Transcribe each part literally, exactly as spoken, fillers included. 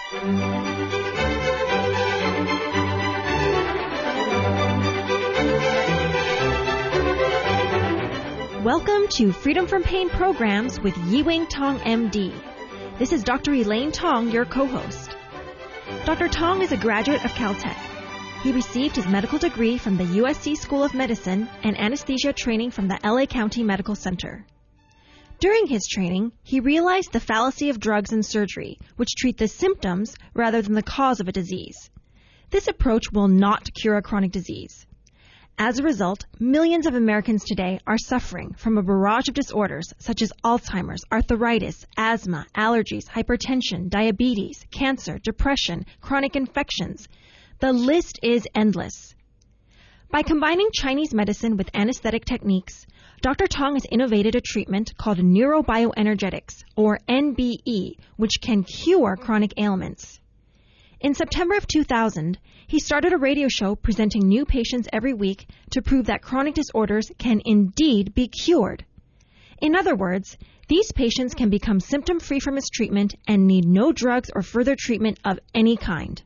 Welcome to Freedom from Pain Programs with Yi-Wing Tong, M D. This is Doctor Elaine Tong, your co-host. Doctor Tong is a graduate of Caltech. He received his medical degree from the U S C School of Medicine and anesthesia training from the L A County Medical Center. During his training, he realized the fallacy of drugs and surgery, which treat the symptoms rather than the cause of a disease. This approach will not cure a chronic disease. As a result, millions of Americans today are suffering from a barrage of disorders such as Alzheimer's, arthritis, asthma, allergies, hypertension, diabetes, cancer, depression, chronic infections. The list is endless. By combining Chinese medicine with anesthetic techniques, Doctor Tong has innovated a treatment called neurobioenergetics, or N B E, which can cure chronic ailments. In September of two thousand, he started a radio show presenting new patients every week to prove that chronic disorders can indeed be cured. In other words, these patients can become symptom-free from his treatment and need no drugs or further treatment of any kind.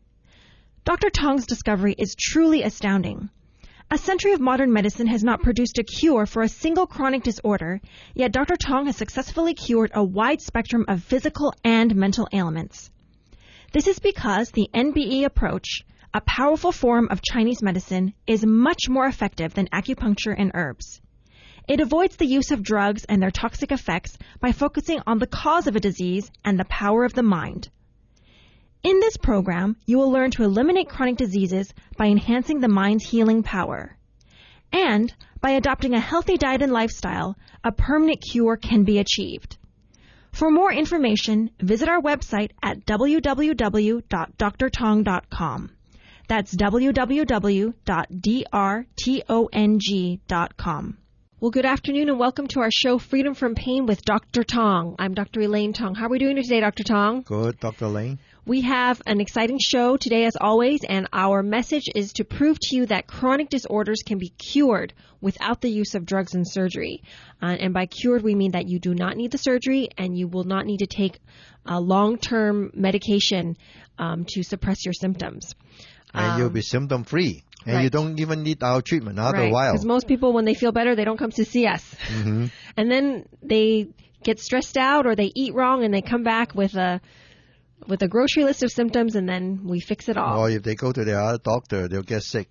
Doctor Tong's discovery is truly astounding. A century of modern medicine has not produced a cure for a single chronic disorder, yet Doctor Tong has successfully cured a wide spectrum of physical and mental ailments. This is because the N B E approach, a powerful form of Chinese medicine, is much more effective than acupuncture and herbs. It avoids the use of drugs and their toxic effects by focusing on the cause of a disease and the power of the mind. In this program, you will learn to eliminate chronic diseases by enhancing the mind's healing power. And by adopting a healthy diet and lifestyle, a permanent cure can be achieved. For more information, visit our website at w w w dot d r tong dot com. That's w w w dot d r tong dot com. Well, good afternoon and welcome to our show, Freedom from Pain with Doctor Tong. I'm Doctor Elaine Tong. How are we doing today, Doctor Tong? Good, Doctor Elaine. We have an exciting show today, as always, and our message is to prove to you that chronic disorders can be cured without the use of drugs and surgery. Uh, and by cured, we mean that you do not need the surgery and you will not need to take a long-term medication um, to suppress your symptoms. And um, you'll be symptom-free. And right. You don't even need our treatment after right. a while. Because most people, when they feel better, they don't come to see us. Mm-hmm. And then they get stressed out or they eat wrong and they come back with a with a grocery list of symptoms, and then we fix it all. Or if they go to the other doctor, they'll get sick.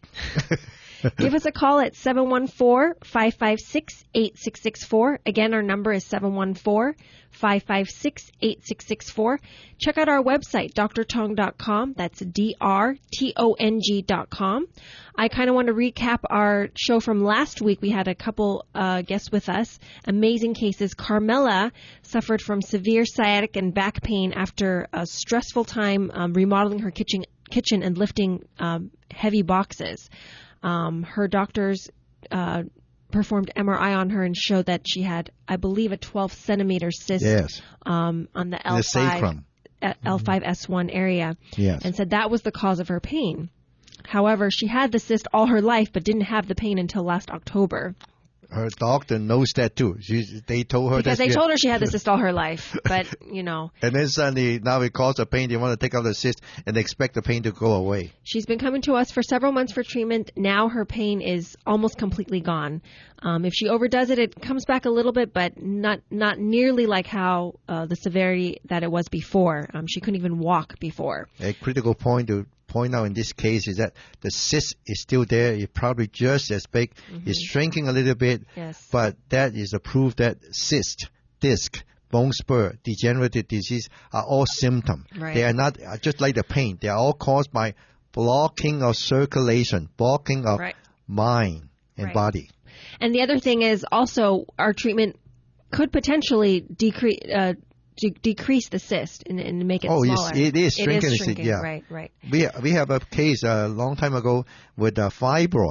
Give us a call at seven one four, five five six, eight six six four. Again, our number is seven one four, five five six, eight six six four. Check out our website, d r tong dot com. That's D R T O N G dot com. I kind of want to recap our show from last week. We had a couple uh, guests with us. Amazing cases. Carmela suffered from severe sciatic and back pain after a stressful time um, remodeling her kitchen, kitchen and lifting um, heavy boxes. Um, her doctors uh, performed M R I on her and showed that she had, I believe, a twelve centimeter cyst yes. um, on the L five, the sacrum. L five S one area, yes. and said that was the cause of her pain. However, she had the cyst all her life but didn't have the pain until last October. Her doctor knows that too. She, they told her because that they told her she had the cyst all her life, but you know. And then suddenly, now it causes pain. They want to take out the cyst and they expect the pain to go away. She's been coming to us for several months for treatment. Now her pain is almost completely gone. Um, if she overdoes it, it comes back a little bit, but not not nearly like how uh, the severity that it was before. Um, she couldn't even walk before. A critical point to point out in this case is that the cyst is still there. It's probably just as big. Mm-hmm. It's shrinking a little bit, yes. But that is a proof that cyst, disc, bone spur, degenerative disease are all symptoms. Right. They are not just like the pain. They are all caused by blocking of circulation, blocking of right. mind and right. body. And the other thing is also our treatment could potentially decrease uh, de- decrease the cyst and, and make it oh, smaller. Oh, it is shrinking. It is the shrinking. cyst, yeah. Right, right. We we have a case a long time ago with a fibroid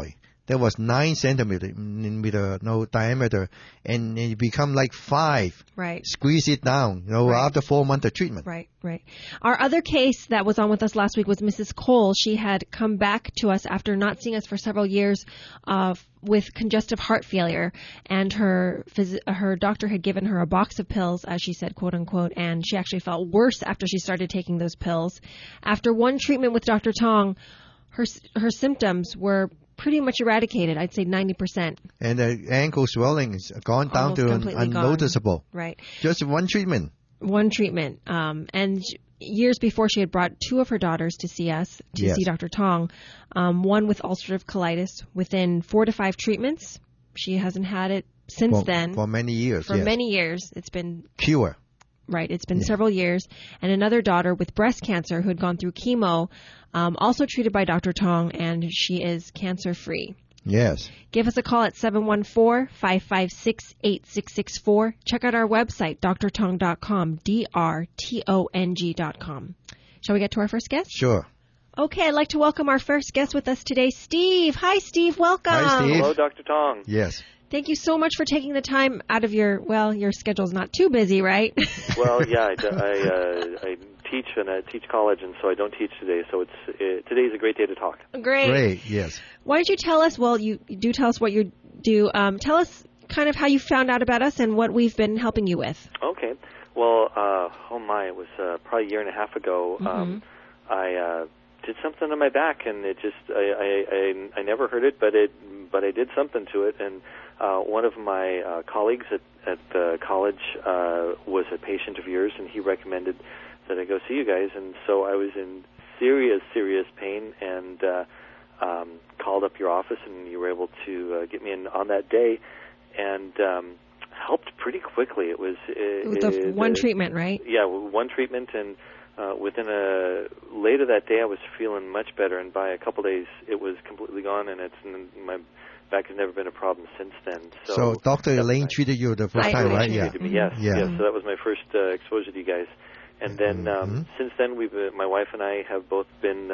that was nine centimeter meter, no diameter, and it become like five. Right. Squeeze it down, you know, Right. after four months of treatment. Right, right. Our other case that was on with us last week was Missus Cole. She had come back to us after not seeing us for several years uh, with congestive heart failure, and her phys- her doctor had given her a box of pills, as she said, quote unquote, and she actually felt worse after she started taking those pills. After one treatment with Doctor Tong, her her symptoms were pretty much eradicated. I'd say ninety percent. And the ankle swelling is gone down Almost to completely gone. unnoticeable. Right. Just one treatment. One treatment. Um, and years before, she had brought two of her daughters to see us, to Yes. see Doctor Tong. Um, one with ulcerative colitis. Within four to five treatments, she hasn't had it since For, then. for many years. For yes. many years. It's been Cure. Right. It's been Yeah. several years. And another daughter with breast cancer who had gone through chemo, um, also treated by Doctor Tong, and she is cancer-free. Yes. Give us a call at seven one four, five five six, eight six six four. Check out our website, d r tong dot com, D R T O N G dot com. Shall we get to our first guest? Sure. Okay, I'd like to welcome our first guest with us today, Steve. Hi, Steve. Welcome. Hi, Steve. Hello, Doctor Tong. Yes. Thank you so much for taking the time out of your, well, your schedule's not too busy, right? Well, yeah, I, I, uh, I teach and I teach college, and so I don't teach today. So it's uh, today's a great day to talk. Great. Great. Yes. Why don't you tell us, well, you, you do tell us what you do. Um, tell us kind of how you found out about us and what we've been helping you with. Okay. Well, uh, oh my, it was uh, probably a year and a half ago. Mm-hmm. Um, I uh, did something on my back, and it just I, I, I, I never heard it, but it but I did something to it, and uh, one of my uh, colleagues at at the college uh, was a patient of yours, and he recommended that I go see you guys, and so I was in serious, serious pain, and uh, um, called up your office, and you were able to uh, get me in on that day, and um, helped pretty quickly. It was uh, With the uh, one the, treatment, right? Yeah, one treatment, and uh, within a later that day, I was feeling much better, and by a couple days, it was completely gone, and it's my back has never been a problem since then. So, So Doctor that's Elaine nice. treated you the first I time, treated right? you. Yeah. Treated me, yes, Yeah. yes. So that was my first uh, exposure to you guys. And then um, Mm-hmm. since then, we've uh, my wife and I have both been uh,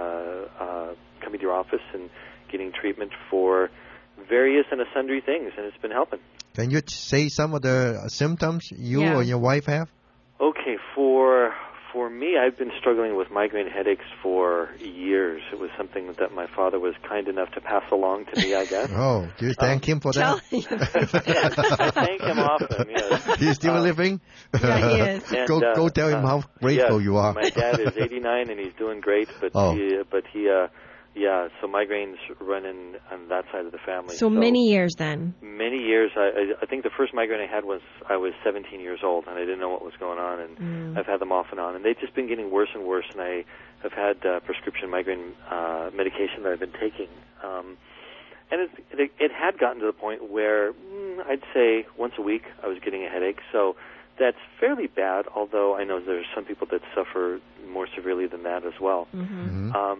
uh, uh, coming to your office and getting treatment for various and sundry things, and it's been helping. Can you t- say some of the symptoms you Yeah. or your wife have? Okay, for for me, I've been struggling with migraine headaches for years. It was something that my father was kind enough to pass along to me, I guess. Oh, do you thank him for Tell that? I thank him often, yes. He's still Uh, living? Yeah, he is. And, go uh, go tell him uh, how grateful yes, you are. My dad is eighty-nine and he's doing great, but Oh. he, but he, uh, yeah. So migraines run in on that side of the family. So many years then. many years. I, I, I think the first migraine I had was I was seventeen years old, and I didn't know what was going on, and Mm. I've had them off and on, and they've just been getting worse and worse. And I have had uh, prescription migraine uh, medication that I've been taking. Um, And it, it, it had gotten to the point where mm, I'd say once a week I was getting a headache. So that's fairly bad, although I know there's some people that suffer more severely than that as well. Mhm. Um,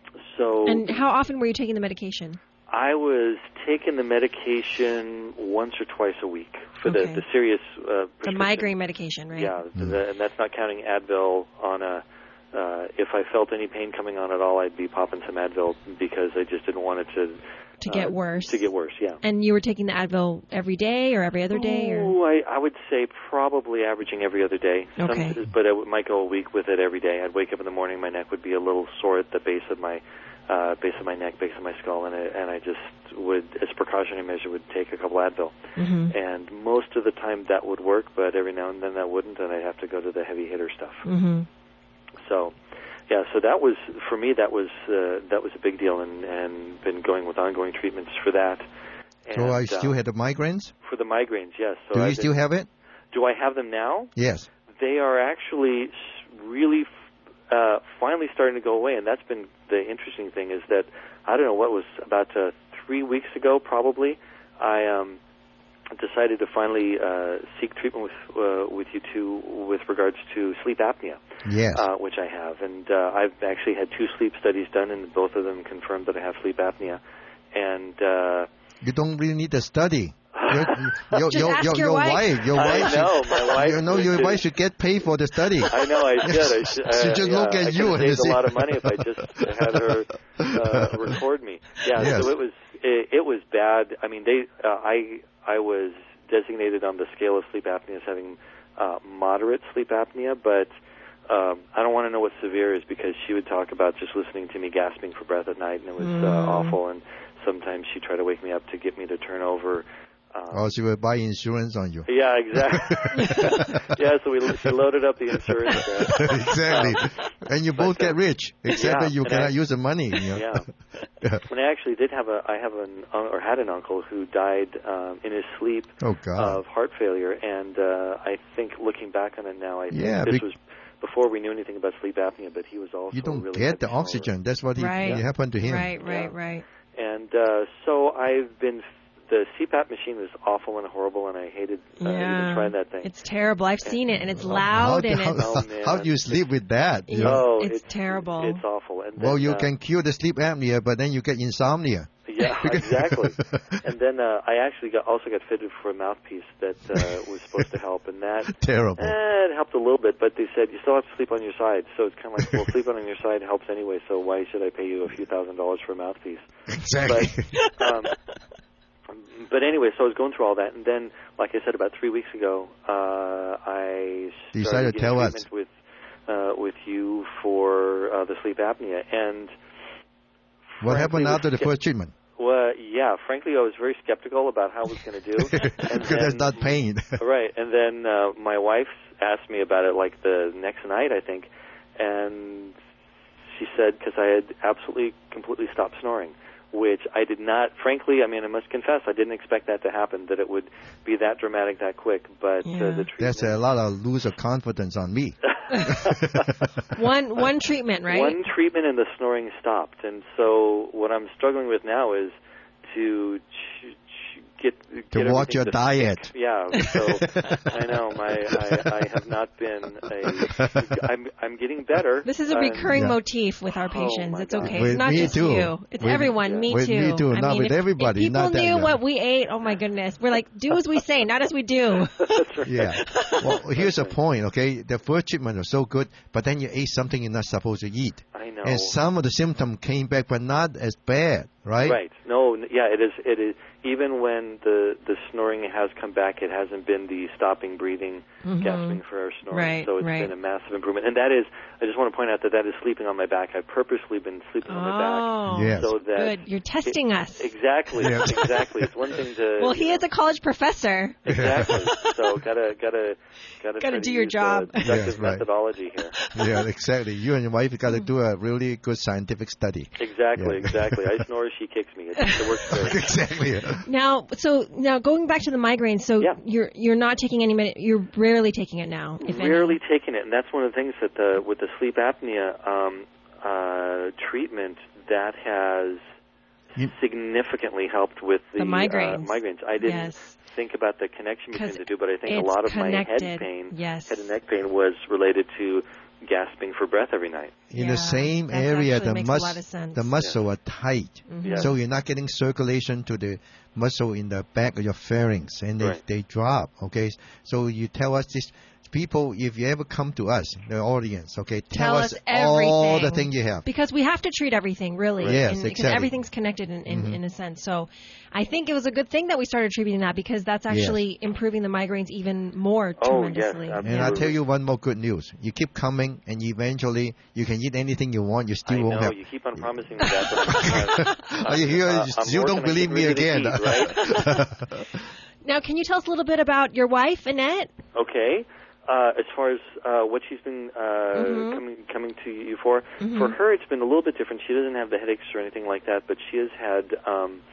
so And how often were you taking the medication? I was taking the medication once or twice a week for Okay. the, the serious uh, The prescription. migraine medication, right? Yeah, Mm. the, and that's not counting Advil on a. Uh, if I felt any pain coming on at all, I'd be popping some Advil because I just didn't want it to To get uh, worse. To get worse, yeah. And you were taking the Advil every day or every other day? Or? Ooh, I, I would say probably averaging every other day. Okay. Some, but I w- might go a week with it every day. I'd wake up in the morning, my neck would be a little sore at the base of my uh, base of my neck, base of my skull, and I, and I just would, as a precautionary measure, would take a couple Advil. Mm-hmm. And most of the time that would work, but every now and then that wouldn't, and I'd have to go to the heavy hitter stuff. Mm-hmm. So, yeah, so that was, for me, that was uh, that was a big deal, and, and been going with ongoing treatments for that. And, So I still uh, had the migraines? for the migraines, yes. So Do you I've still been- have it? Do I have them now? Yes. They are actually s- really uh, finally starting to go away, and that's been the interesting thing is that, I don't know, what was about uh, three weeks ago probably, I um, decided to finally uh, seek treatment with uh, with you two with regards to sleep apnea, Yes. uh, which I have. And uh, I've actually had two sleep studies done, and both of them confirmed that I have sleep apnea. And uh, You don't really need the study. Your, your, Just your, ask your, your your wife. wife, your I wife, know, my wife you know, your should- wife should get paid for the study. I know I should. I should, uh, She just yeah, look at I you could and have saved say- a lot of money if I just had her uh, record me. Yeah, Yes. so it was it, it was bad. I mean, they uh, I I was designated on the scale of sleep apnea as having uh, moderate sleep apnea, but um, I don't want to know what severe is, because she would talk about just listening to me gasping for breath at night, and it was Mm. uh, awful. And sometimes she'd try to wake me up to get me to turn over. Um, Or she will buy insurance on you. Yeah, exactly. Yeah, so we she loaded up the insurance. Uh, Exactly. And you both get rich, except Yeah, that you and cannot I- use the money. You know? Yeah. When I actually did have a, I have an or had an uncle who died um, in his sleep Oh, God. of heart failure, and uh, I think looking back on it now, I think Yeah, this bec- was before we knew anything about sleep apnea, but he was also You don't really get the heavy snorer. oxygen. That's what he, Right. it happened to him. Right, right, Yeah. right. And uh, so I've been. The C PAP machine was awful and horrible, and I hated uh, Yeah. even trying that thing. It's terrible. I've seen it, and it's How, loud, and how, it's Oh, man. how do you sleep with that? you Yeah. know? Oh, it's terrible. It's awful. And Well, then, you uh, can cure the sleep apnea, but then you get insomnia. Yeah, exactly. And then uh, I actually got also got fitted for a mouthpiece that uh, was supposed to help, and that Terrible. eh, it helped a little bit. But they said you still have to sleep on your side, so it's kind of like, well, sleeping on your side helps anyway. So why should I pay you a few thousand dollars for a mouthpiece? Exactly. But, um, but anyway, so I was going through all that, and then, like I said, about three weeks ago, uh, I Decided started to tell getting us. treatment with uh, with you for uh, the sleep apnea, and What happened frankly, after the was first treatment? Well, yeah, frankly, I was very skeptical about how I was going to do. And Because there's not pain. Right, and then uh, my wife asked me about it like the next night, I think, and she said, because I had absolutely, completely stopped snoring, which I did not, frankly, I mean, I must confess, I didn't expect that to happen, that it would be that dramatic that quick, but Yeah. uh, the treatment... That's a lot of lose of confidence on me. one one treatment, right? One treatment and the snoring stopped, and so what I'm struggling with now is to ch- ch- get To get watch everything your to diet. stick. Yeah, so I know my I, I have not been a. I'm I'm getting better. This is a Um, recurring Yeah. motif with our patients. my it's God. okay. With It's not me just too. you. It's With- everyone. Yeah. Me With too. me too, I not mean, with if, everybody, If people not that knew young. what we ate, oh my goodness. We're like, do as we say, not as we do. That's right. Yeah. Well, here's the point, okay? The first treatment was so good, but then you ate something you're not supposed to eat. I know. And some of the symptoms came back, but not as bad, right? Right. No. n- Yeah. It is. It is. Even when the the snoring has come back, it hasn't been the stopping breathing, Mhm. gasping for air snoring. Right, so it's right. been a massive improvement. And that is, I just want to point out that that is sleeping on my back. I've purposely been sleeping on my back. Oh, Yes. So that good. You're testing us. Exactly. Yeah. Exactly. It's one thing to. Well, you he know, is a college professor. Exactly. So gotta gotta gotta Gotta try do to your use, job. Uh, deductive Yes, right. methodology here. Yeah, exactly. You and your wife got to do a really good scientific study. Exactly. Yeah. Exactly. I snore, she kicks me. It, it works great. Exactly. Now, so now going back to the migraine, so Yeah. you're you're not taking any med- you're rarely taking it now, if any. Rarely taking it, and that's one of the things that the with the sleep apnea um, uh, treatment that has You- significantly helped with the, The migraines. Uh, migraines. I didn't Yes. think about the connection between 'Cause the two, but I think a it's lot of my connected. head pain, Yes. head and neck pain, was related to gasping for breath every night. In Yeah, the same that area, actually the, makes a mus- lot of sense. the muscle are tight. Mhm. Yeah. So you're not getting circulation to the muscle in the back of your pharynx, and they, Right. they drop, okay? So you tell us this, people, if you ever come to us, the audience, okay, tell, Tell us us all everything. the things you have. Because we have to treat everything, really. Right. Yes, and, because exactly. everything's connected in, in, Mhm. in a sense. So I think it was a good thing that we started treating that because that's actually improving the migraines even more Oh, yes, tremendously. absolutely. And I'll tell you one more good news. You keep coming, and eventually you can eat anything you want. You still I won't know have. you keep on promising me that. But I'm, Are you here? uh, You I'm still working don't on believe getting me rid of the again. heat, right? Now, can you tell us a little bit about your wife, Annette? Okay. Uh, as far as uh, what she's been uh, Mhm. coming coming to you for, Mhm. for her it's been a little bit different. She doesn't have the headaches or anything like that, but she has had. Um,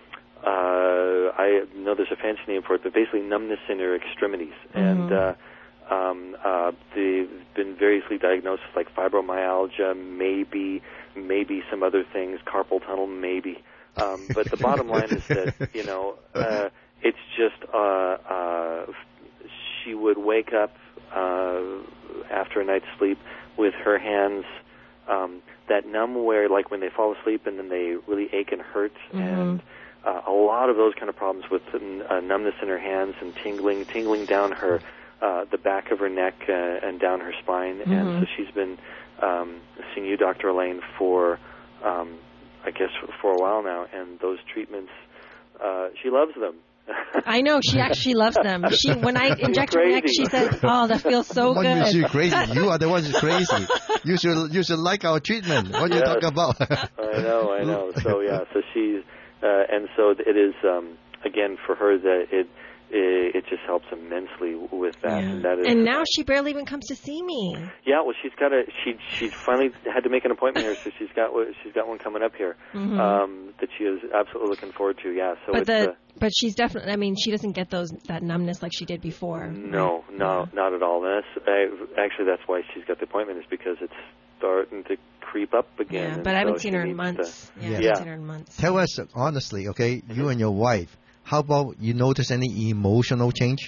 uh, I know there's a fancy name for it, but basically numbness in her extremities, and uh, um, uh, they've been variously diagnosed with like fibromyalgia, maybe, maybe some other things, carpal tunnel, maybe. Um, but the bottom line is that you know uh, it's just uh, uh, she would wake up uh, after a night's sleep with her hands um, that numb where like when they fall asleep and then they really ache and hurt Mhm. and uh, a lot of those kind of problems with uh, numbness in her hands and tingling tingling down her uh, the back of her neck uh, and down her spine. Mhm. And so she's been um, seeing you, Doctor Elaine, for um, I guess, for a while now, and those treatments, uh, she loves them. I know she actually loves them. She when I inject her neck, she says, "Oh, that feels so what good." What you crazy? You are the one who's crazy. You should you should like our treatment. What are you Yes. talking about? I know, I know. So yeah, so she's uh, and so it is um, again for her that it. It just helps immensely with that, Yeah. and that is. And now she barely even comes to see me. Yeah, well, she's got a. She she finally had to make an appointment here, so she's got she's got one coming up here Mm-hmm. um, that she is absolutely looking forward to. Yeah, so But it's. the Uh, but she's definitely. I mean, she doesn't get those that numbness like she did before. no, right? no, Yeah. not at all. And that's, I, actually, that's why she's got the appointment, is because it's starting to creep up again. Yeah, and but I haven't so seen she her in needs months. to- Yeah, I Yeah. haven't seen her in months. Tell us honestly, okay? You and your wife. How about you notice any emotional change?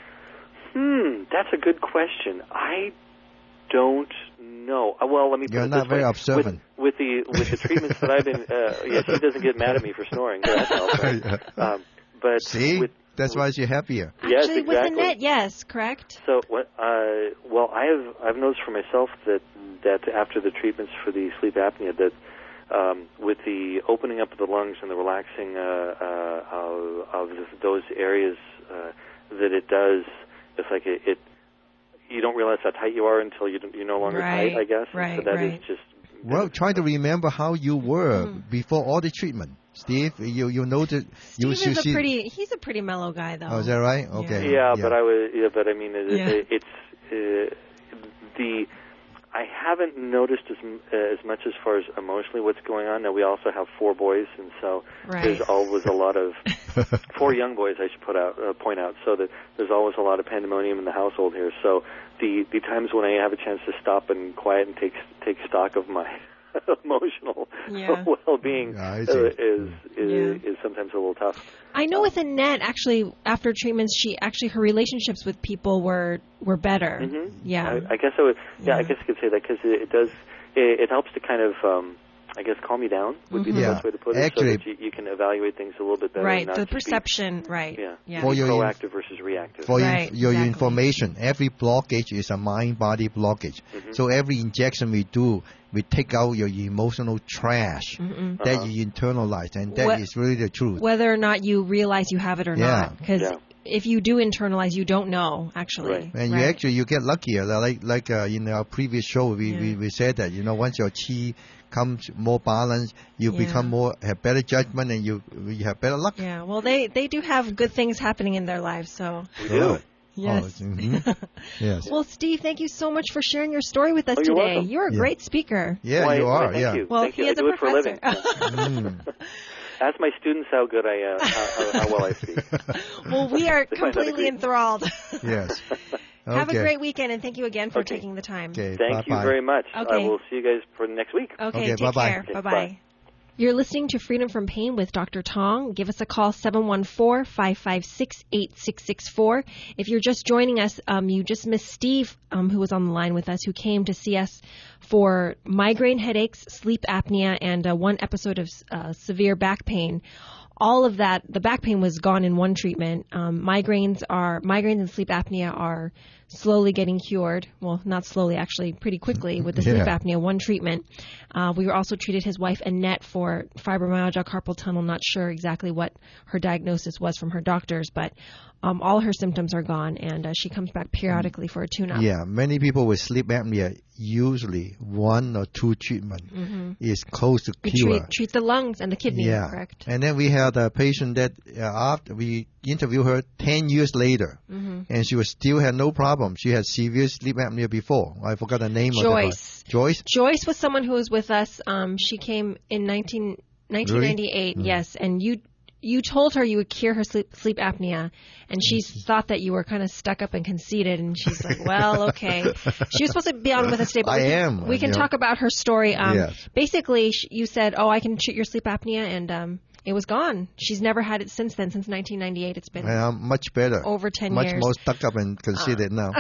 Hmm, that's a good question. I don't know. Uh, Well, let me put You're it not this very way. observant. With, with the with the treatments that I've been, uh, yeah, she doesn't get mad at me for snoring. So that helps, right? um, but See, with, that's why she's happier. yes, Actually, with exactly. Annette, yes, correct. So what? Uh, well, I have I've noticed for myself that that after the treatments for the sleep apnea, that um, with the opening up of the lungs and the relaxing uh, uh, of, of those areas, uh, that it does. It's like it, it. You don't realize how tight you are until you you're no longer Right, tight, I guess. right, so that right. is just. Well, try to remember how you were Mm. before all the treatment. Steve, you you noticed you Steve you is a see. pretty. He's a pretty mellow guy, though. Oh, is that right? Okay. Yeah, but I was. Yeah, but I mean, it, Yeah. it, it's uh, the. I haven't noticed as m- uh, as much as far as emotionally what's going on. Now we also have four boys, and so Right. there's always a lot of four young boys. I should put out uh, point out so that there's always a lot of pandemonium in the household here. So the the times when I have a chance to stop and quiet and take take stock of my emotional Yeah. well-being Yeah, I uh, see. is is, Yeah. is sometimes a little tough. I know with Annette, actually, after treatments, she actually her relationships with people were were better. Mm-hmm. Yeah. I, I guess I would. Yeah, I Yeah. guess I could say that because it, it does. It, it helps to kind of, um, I guess, calm you down would be the Yeah. best way to put it, Actually- so that you, you can evaluate things a little bit better. Right. and not The just be- perception. Right. yeah. Yeah. For Be your proactive versus reactive. For your- Right, your exactly. information, every blockage is a mind-body blockage. Mhm. So every injection we do, we take out your emotional trash Mm-mm. that Uh-huh. you internalize, and that is What- really the truth. Whether or not you realize you have it or Yeah. not, because Yeah. if you do internalize, you don't know actually. Right. And you Right. actually you get luckier. Like like uh, in our previous show, we, we, Yeah. we said that you know once your chi comes more balanced, you Yeah. become more have better judgment, and you you have better luck. Yeah. Well, they they do have good things happening in their lives. So We do. yes. Oh, mhm. Yes. Well, Steve, thank you so much for sharing your story with us Oh, you're today. welcome. You're a Yeah. great speaker. Yeah, Why- you why, are. thank Yeah. you. Well, Thank he you. is I a do it for a living. professor. Mm. Ask my students how good I am, how, how, how well I speak. Well, we are They might not completely agree. enthralled. Yes. Okay. Have a great weekend, and thank you again for Okay. taking the time. Okay. Thank you bye-bye. very much. Okay. I will see you guys for next week. Okay, Okay, take bye-bye. care. Okay, Bye-bye. bye. You're listening to Freedom from Pain with Doctor Tong. Give us a call, seven one four, five five six, eight six six four. If you're just joining us, um, you just missed Steve, um, who was on the line with us, who came to see us for migraine headaches, sleep apnea, and uh, one episode of uh, severe back pain. All of that, the back pain was gone in one treatment. Um, migraines are migraines and sleep apnea are slowly getting cured. Well, not slowly, actually, pretty quickly with the sleep Yeah. apnea, one treatment. Uh, we were also treated his wife Annette for fibromyalgia, carpal tunnel. Not sure exactly what her diagnosis was from her doctors, but um, all her symptoms are gone, and uh, she comes back periodically for a tune-up. Yeah, many people with sleep apnea, usually one or two treatment is close to We cure. treat, treat the lungs and the kidney, yeah. correct? And then we had a patient that uh, after we interviewed her ten years later, Mm-hmm. and she was still had no problem. She had severe sleep apnea before. I forgot the name of Joyce. the Joyce. Joyce was someone who was with us. Um, she came in nineteen, nineteen ninety-eight, Really? yes, and you you told her you would cure her sleep, sleep apnea, and she thought that you were kind of stuck up and conceited, and she's like, well, okay. She was supposed to be on with us today, but I we can, am, we can you know. talk about her story. Um, Yes. Basically, sh- you said, oh, I can treat your sleep apnea, and um, it was gone. She's never had it since then, since nineteen ninety-eight. It's been And I'm much better. over ten much years. more stuck up and conceited now.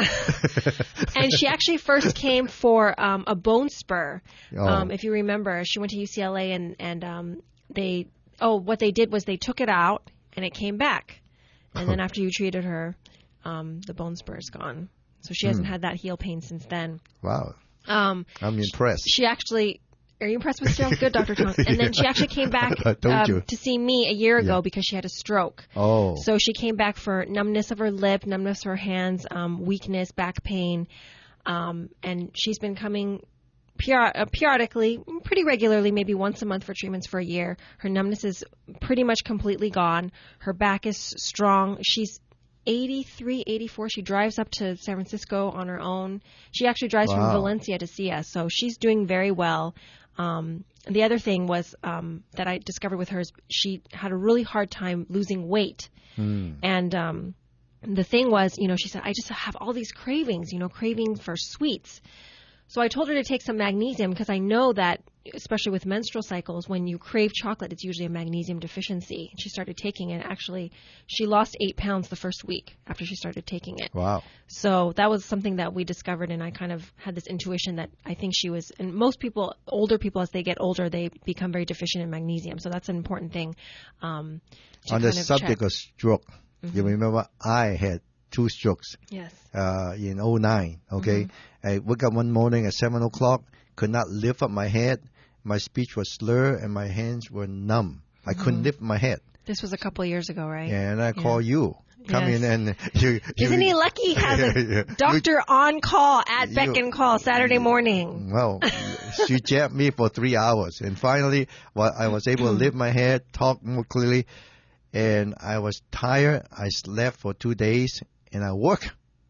And she actually first came for um, a bone spur. Oh. Um, if you remember, she went to U C L A and and um, they oh what they did was they took it out and it came back, and then after you treated her, um, the bone spur is gone. So she hasn't Hmm. had that heel pain since then. Wow, Um, I'm impressed. she actually Are you impressed with stroke? Good, Doctor Tong. And then she actually came back um, to see me a year ago yeah. because she had a stroke. Oh. So she came back for numbness of her lip, numbness of her hands, um, weakness, back pain. Um, and she's been coming period- uh, periodically, pretty regularly, maybe once a month for treatments for a year. Her numbness is pretty much completely gone. Her back is strong. She's eighty-three, eighty-four. She drives up to San Francisco on her own. She actually drives wow. from Valencia to see us. So she's doing very well. Um, the other thing was um, that I discovered with her is she had a really hard time losing weight. Mm. And um, the thing was, you know, she said, I just have all these cravings, you know, craving for sweets. So I told her to take some magnesium because I know that, especially with menstrual cycles, when you crave chocolate, it's usually a magnesium deficiency. She started taking it. Actually, she lost eight pounds the first week after she started taking it. Wow. So that was something that we discovered, and I kind of had this intuition that I think she was, and most people, older people, as they get older, they become very deficient in magnesium. So that's an important thing. Um, to On the kind of subject check. of stroke, mm-hmm. you remember I had two strokes yes. uh, in oh nine, okay? Mm-hmm. I woke up one morning at seven o'clock, could not lift up my head. My speech was slurred and my hands were numb. I mm-hmm. couldn't lift my head. This was a couple of years ago, right? Yeah, and I yeah. call you. Come yes. in and you, you... Isn't he lucky he has a doctor on call at you, beck and call Saturday morning? Well, she jabbed me for three hours. And finally, well, I was able to lift my head, talk more clearly. And I was tired. I slept for two days and I worked.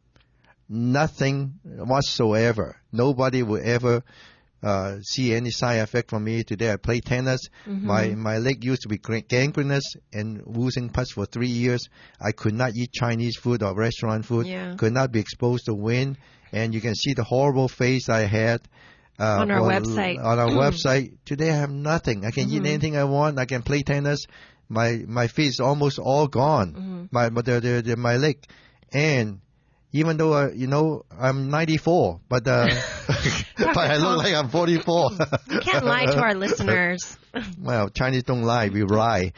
Nothing whatsoever. Nobody will ever uh, see any side effect from me. Today I play tennis. Mm-hmm. My my leg used to be gangrenous and losing pus for three years. I could not eat Chinese food or restaurant food. Yeah. Could not be exposed to wind. And you can see the horrible face I had. Uh, on our or, website. On our website. Today I have nothing. I can mm-hmm. eat anything I want. I can play tennis. My my feet is almost all gone. Mm-hmm. My but the, the, the, my leg. And even though, uh, you know, I'm ninety-four, but, uh, but I look like I'm forty-four. You can't lie to our listeners. Well, Chinese don't lie, we lie.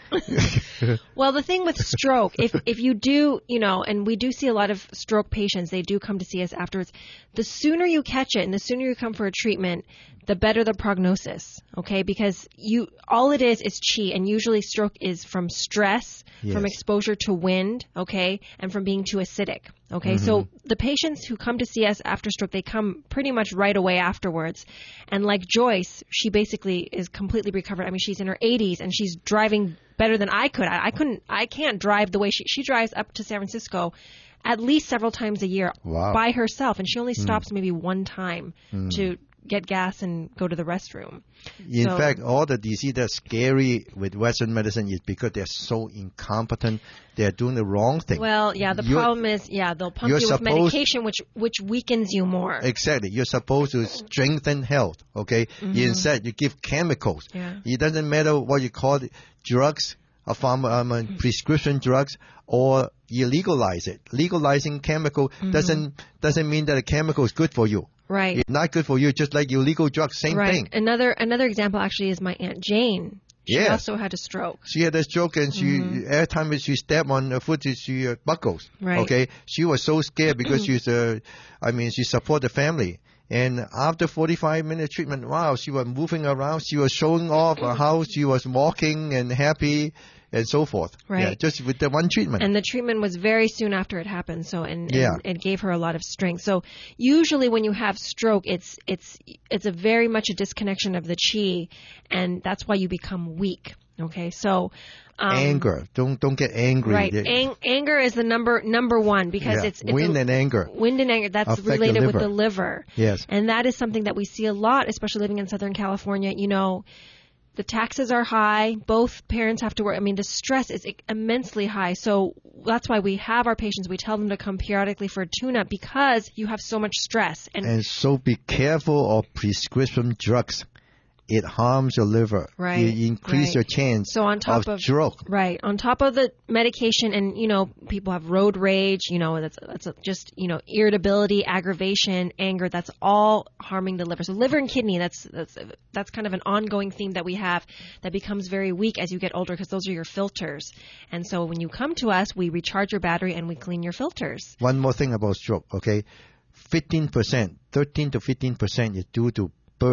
Well, the thing with stroke, if if you do, you know, and we do see a lot of stroke patients, they do come to see us afterwards. The sooner you catch it and the sooner you come for a treatment, the better the prognosis, okay? Because you, all it is is qi, and usually stroke is from stress, yes. from exposure to wind, okay, and from being too acidic, okay? Mm-hmm. So the patients who come to see us after stroke, they come pretty much right away afterwards. And like Joyce, she basically is completely recovered. I mean, she's in her eighties and she's driving better than I could. I, I couldn't, I can't drive the way she, she drives up to San Francisco at least several times a year wow. by herself. And she only stops mm. maybe one time mm. to get gas and go to the restroom. In so, fact, all the disease that's scary with Western medicine is because they're so incompetent. They're doing the wrong thing. Well, yeah, the you're, problem is, yeah, they'll pump you with medication, which which weakens you more. Exactly. You're supposed to strengthen health, okay? Mm-hmm. Instead, you give chemicals. Yeah. It doesn't matter what you call it, drugs, or pharma, um, prescription drugs, or you legalize it. Legalizing chemical mm-hmm. doesn't doesn't mean that a chemical is good for you. Right. It's not good for you, just like illegal drugs, same right. thing. Another another example actually is my Aunt Jane. She yes. also had a stroke. She had a stroke, and she mm-hmm. every time she stepped on her foot, she uh, buckles. Right. Okay. She was so scared because she's uh, I mean, she support the family. And after forty-five minute treatment, wow, she was moving around. She was showing off how she was walking and happy. And so forth. Right. Yeah, just with the one treatment. And the treatment was very soon after it happened. So, and, and yeah. it gave her a lot of strength. So usually when you have stroke, it's, it's, it's a very much a disconnection of the qi. And that's why you become weak. Okay. So, um, anger. Don't, don't get angry. Right. Ang- anger is the number, number one because yeah. it's, it's wind a, and anger. Wind and anger. That's affect related the with the liver. Yes. And that is something that we see a lot, especially living in Southern California. You know, the taxes are high. Both parents have to work. I mean, the stress is immensely high. So that's why we have our patients. We tell them to come periodically for a tune-up because you have so much stress. And, and so be careful of prescription drugs. It harms your liver. Right. You increase right. your chance so on top of, of stroke. Right. On top of the medication, and, you know, people have road rage, you know, that's, that's just, you know, irritability, aggravation, anger. That's all harming the liver. So liver and kidney, that's, that's, that's kind of an ongoing theme that we have that becomes very weak as you get older because those are your filters. And so when you come to us, we recharge your battery and we clean your filters. One more thing about stroke, okay? fifteen percent, thirteen to fifteen percent is due to burst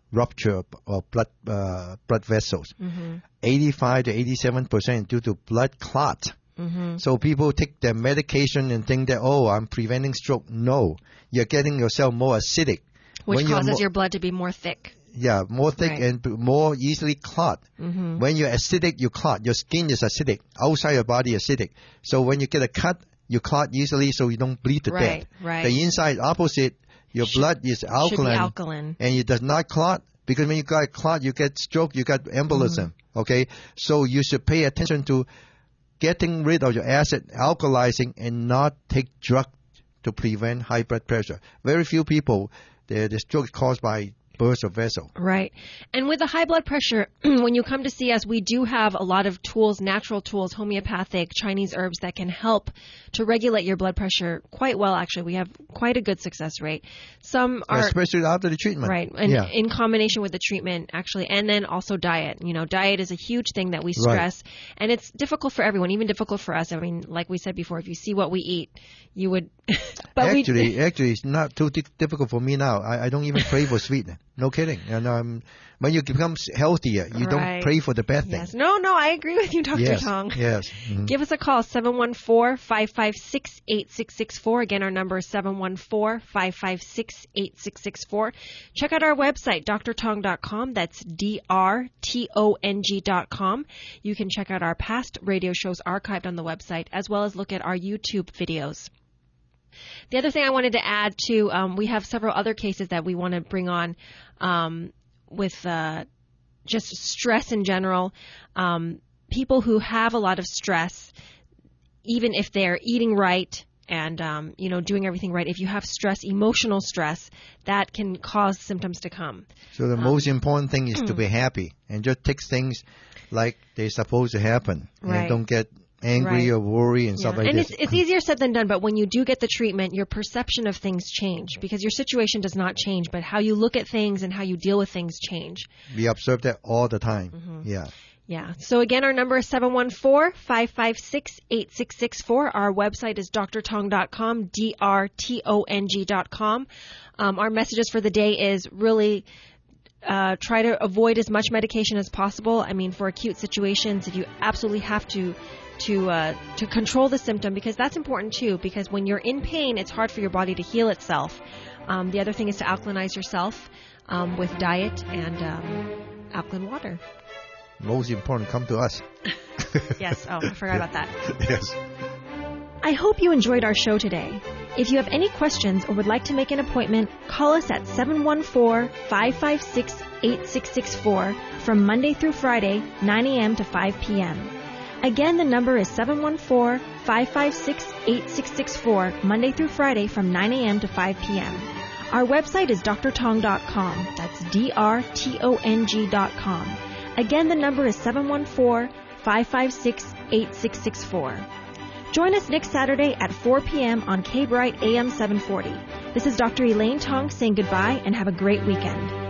rupture of blood uh, blood vessels. Mm-hmm. eighty-five to eighty-seven percent due to blood clot. Mm-hmm. So people take their medication and think that, oh, I'm preventing stroke. No, you're getting yourself more acidic. Which when causes more, your blood to be more thick. Yeah, more thick Right. and more easily clot. Mm-hmm. When you're acidic, you clot. Your skin is acidic. Outside your body acidic. So when you get a cut, you clot easily so you don't bleed to Right, death. right. The inside opposite, your Should- blood is Should alkaline. be alkaline. And it does not clot, because when you got clot, you get stroke, you got embolism. Mm-hmm. Okay, so you should pay attention to getting rid of your acid, alkalizing, and not take drug to prevent high blood pressure. Very few people, the the stroke is caused by burst of vessel. Right. And with the high blood pressure, when you come to see us, we do have a lot of tools, natural tools, homeopathic, Chinese herbs that can help to regulate your blood pressure quite well, actually. We have quite a good success rate. Some are... Especially after the treatment. Right. And yeah. in combination with the treatment, actually. And then also diet. You know, diet is a huge thing that we stress. Right. And it's difficult for everyone, even difficult for us. I mean, like we said before, if you see what we eat, you would... but actually, we, actually, it's not too di- difficult for me now. I, I don't even crave for sweet. No kidding. And um, when you become healthier, you right. don't crave for the bad yes. things. No, no, I agree with you, Doctor Yes. Tong. Yes. Mm-hmm. Give us a call, seven one four, five five six, eight six six four. Again, our number is seven one four, five five six, eight six six four. Check out our website, d r tong dot com. That's D R T O N G dot com. You can check out our past radio shows archived on the website, as well as look at our YouTube videos. The other thing I wanted to add, too, um, we have several other cases that we want to bring on um, with uh, just stress in general. Um, people who have a lot of stress, even if they're eating right and, um, you know, doing everything right, if you have stress, emotional stress, that can cause symptoms to come. So the um, most important thing is to be happy and just take things like they're supposed to happen. Right. And don't get angry Right. or worry and Yeah. stuff like and this. it's, it's easier said than done, but when you do get the treatment, your perception of things change because your situation does not change, but how you look at things and how you deal with things change. We observe that all the time. Mm-hmm. Yeah. Yeah. So again, our number is seven one four, five five six, eight six six four. Our website is d r tong dot com, D R T O N G dot com. Um, our messages for the day is really uh, try to avoid as much medication as possible. I mean, for acute situations, if you absolutely have to to uh, to control the symptom, because that's important too, because when you're in pain, it's hard for your body to heal itself. Um, the other thing is to alkalinize yourself um, with diet and um, alkaline water. Most important, come to us. Yes. Oh, I forgot about that. Yes. I hope you enjoyed our show today. If you have any questions or would like to make an appointment, call us at seven one four, five five six, eight six six four from Monday through Friday, nine a.m. to five p.m. Again, the number is seven one four, five five six, eight six six four, Monday through Friday from nine a.m. to five p.m. Our website is d r tong dot com. That's D R T O N G dot com. Again, the number is seven one four, five five six, eight six six four. Join us next Saturday at four p.m. on K-Bright A M seven forty. This is Doctor Elaine Tong saying goodbye and have a great weekend.